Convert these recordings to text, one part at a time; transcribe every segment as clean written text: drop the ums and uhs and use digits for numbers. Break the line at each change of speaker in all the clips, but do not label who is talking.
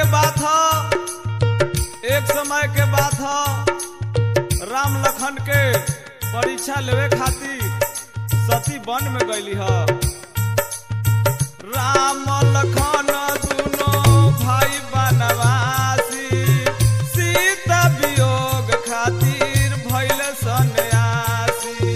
बात ह, एक समय के बात ह। राम लखन के परीक्षा लेवे खातिर सती वन में गईली ह। राम लखन दुनो भाई बनवासी, सीता वियोग खातिर भइल सन्यासी।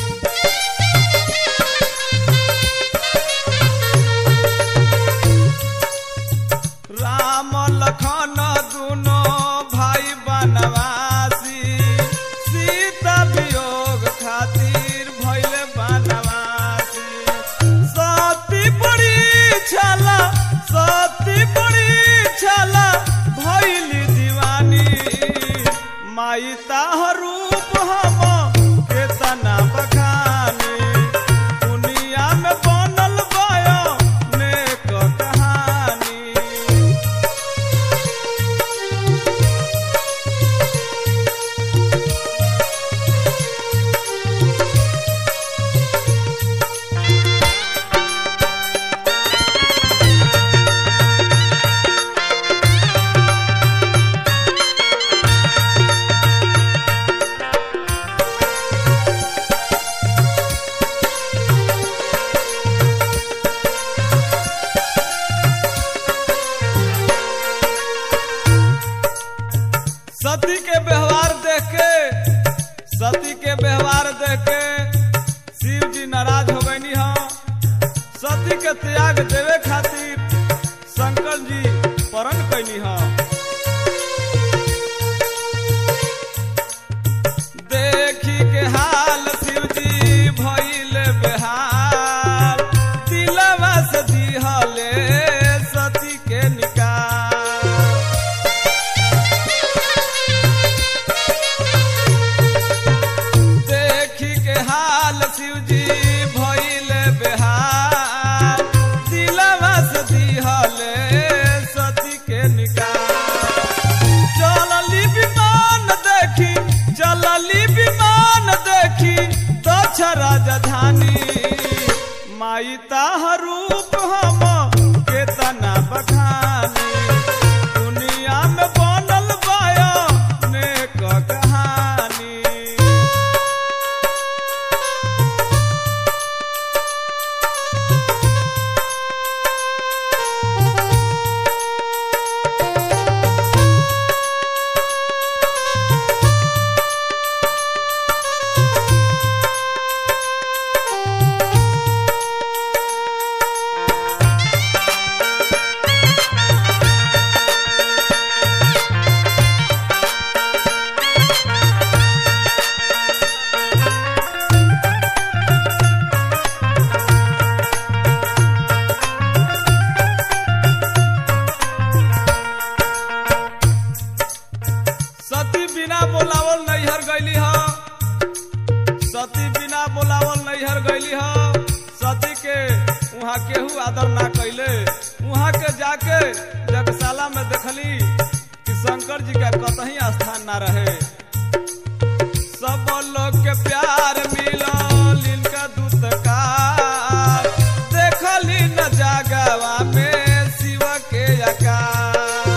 राम लखन दुनो भाई बनवासी, सीता वियोग खातिर भइल बनवासी। सती बड़ी छला, सती बड़ी छला भइली दीवानी। माई ताह रूप हम केतना बखानी, दुनिया में बनल बायो नेक कहानी। सती के व्यवहार देख के, सती के व्यवहार देख के शिव जी नाराज हो गईनी ह। सती के त्याग देवे खातिर शंकर जी प्रण कैनी ह। देखी के हाल शिव जी भइल बेहाल, दिलवा से दिहले सती के निकाल। शिव जी भइल बेहाल, दिलवा से दिहले सती के निकाल। चलली विमान देखी, चलली विमान देखी दक्ष राजधानी। माई ताह रूप हम केतना बखानी, दुनिया में बनल बायो नेक कहानी। सती बिना बोलावल नैहर गईली ह, सती बिना बोलावल नैहर गईली ह। सती के वहाँ केहू आदर ना कैले। वहाँ के जाके जगशाला में देखली कि शंकर जी का कतही स्थान ना रहे। सब लोग के प्यार मिलल इनका दूतकार, देखली न जागवा में शिव के आकार।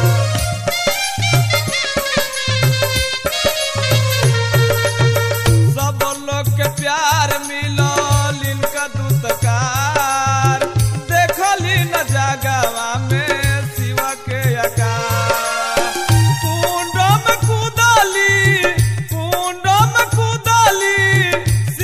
सब लोग के प्यार मिलल इनका दूतकार, देखली न जागवा में शिव के आकार। कुंड में कूदली, कुंड में कूदली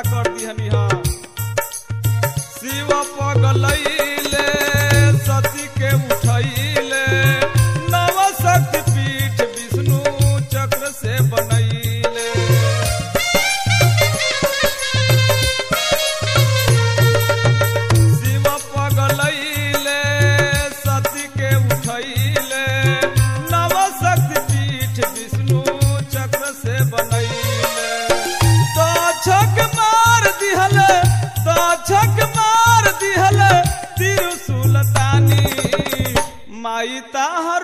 कर दिहनी हा। शिव पगलैले सती के उठैले, नव शक्ति पीठ विष्णु चक्र से बनैले। शिव पगलैले सती के उठैले, नव शक्ति पीठ विष्णु चक्र से बनैले। तो छक मार दिहले, तो छक मार दिहले त्रिशूलतानी, माई ताहर